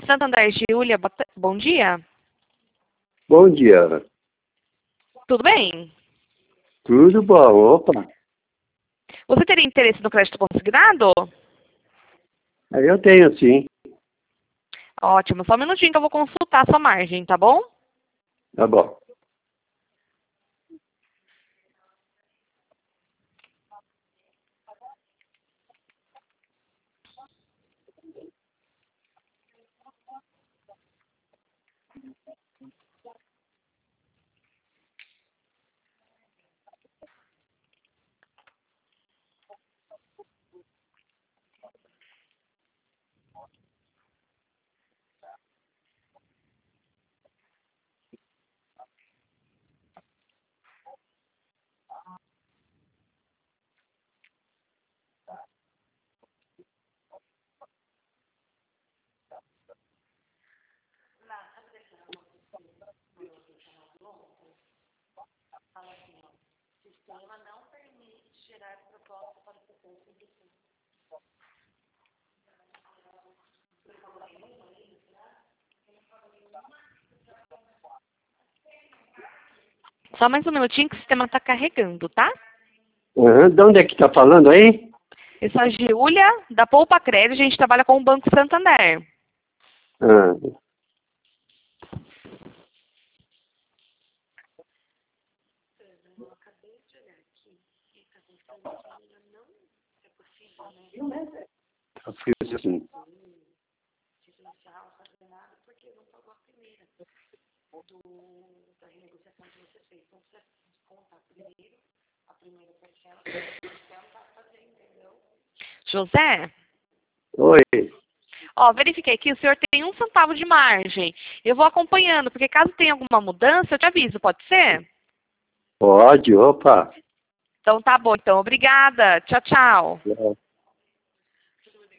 Santander, Giulia, bom dia. Bom dia. Tudo bem? Tudo bom? Opa, Você teria interesse no crédito consignado? aí eu tenho sim. Ótimo, só um minutinho que eu vou consultar a sua margem, tá bom? Tá bom. Só mais um minutinho que o sistema está carregando, tá? De onde é que tá falando aí? Eu sou a Giulia, da Poupa Crédito, a gente trabalha com o Banco Santander. Ah, eu fiz assim. José? Oi, Ó, verifiquei aqui, o senhor tem 1 centavo de margem. Eu vou acompanhando, porque caso tenha alguma mudança, eu te aviso, pode ser? pode, opa. Então tá bom, então. Obrigada. Tchau, tchau.